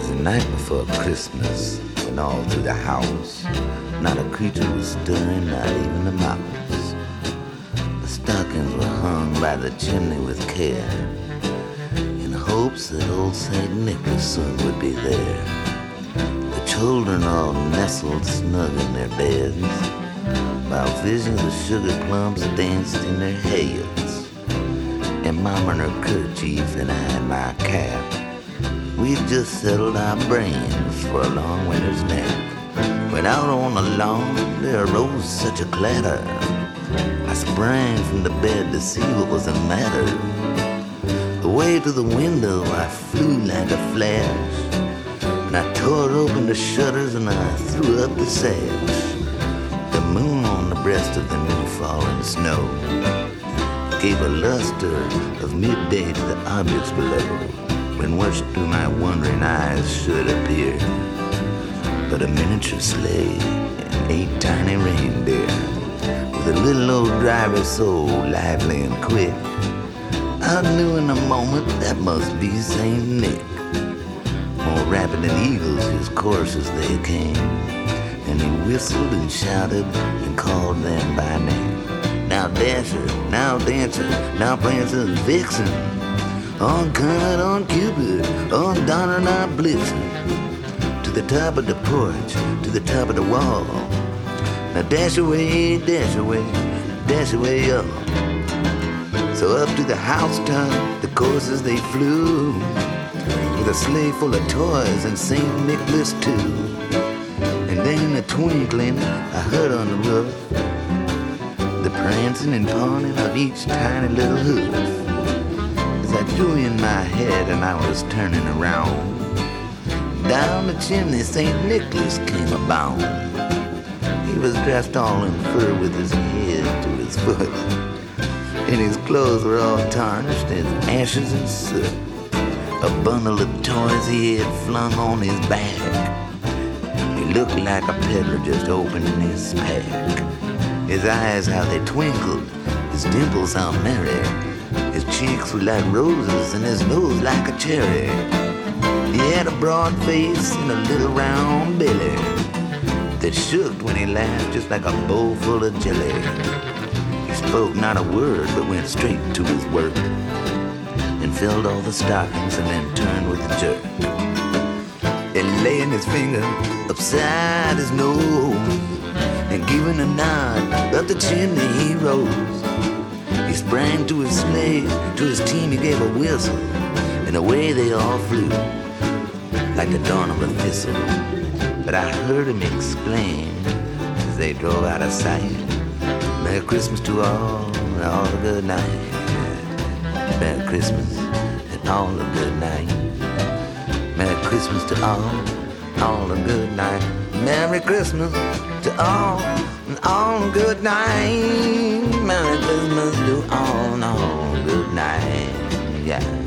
was the night before Christmas, when all through the house not a creature was stirring, not even a mouse. The stockings were hung by the chimney with care, in hopes that old St. Nicholas soon would be there. The children all nestled snug in their beds, while visions of sugar plums danced in their heads. And Mama in her kerchief and I in my cap, we just settled our brains for a long winter's nap. When out on the lawn there arose such a clatter, I sprang from the bed to see what was the matter. Away to the window I flew like a flash, and I tore open the shutters and I threw up the sash. The moon on the breast of the new fallen snow gave a luster of midday to the objects below, when what through my wondering eyes should appear but a miniature sleigh and 8 tiny reindeer, with a little old driver so lively and quick. I knew in a moment that must be St. Nick. More rapid than eagles his coursers they came, and he whistled and shouted and called them by name. Now Dasher, now Dancer, now Prancer and Vixen, on Comet, on Cupid, on Donner, now Blitzen, to the top of the porch, to the top of the wall. Now dash away, y'all. So up to the housetop, the coursers they flew, with a sleigh full of toys and St. Nicholas too. And then in a twinkling, I heard on the roof the prancing and pawing of each tiny little hoof. As I drew in my head and I was turning around, down the chimney St. Nicholas came abound. He was dressed all in fur with his head to his foot, and his clothes were all tarnished as ashes and soot. A bundle of toys he had flung on his back. He looked like a peddler just opening his pack. His eyes, how they twinkled, his dimples how merry. His cheeks were like roses and his nose like a cherry. He had a broad face and a little round belly that shook when he laughed just like a bowl full of jelly. He spoke not a word but went straight to his work, and filled all the stockings and then turned with a jerk. And laying his finger upside his nose and giving a nod up the chimney he rose. He sprang to his sleigh, to his team he gave a whistle, and away they all flew like the dawn of a thistle. But I heard him exclaim as they drove out of sight, Merry Christmas to all, and all a good night. Merry Christmas and all a good night. Merry Christmas to all a good night. Merry Christmas to all, and all a good night. Merry Christmas to all, and all a good night. Yeah.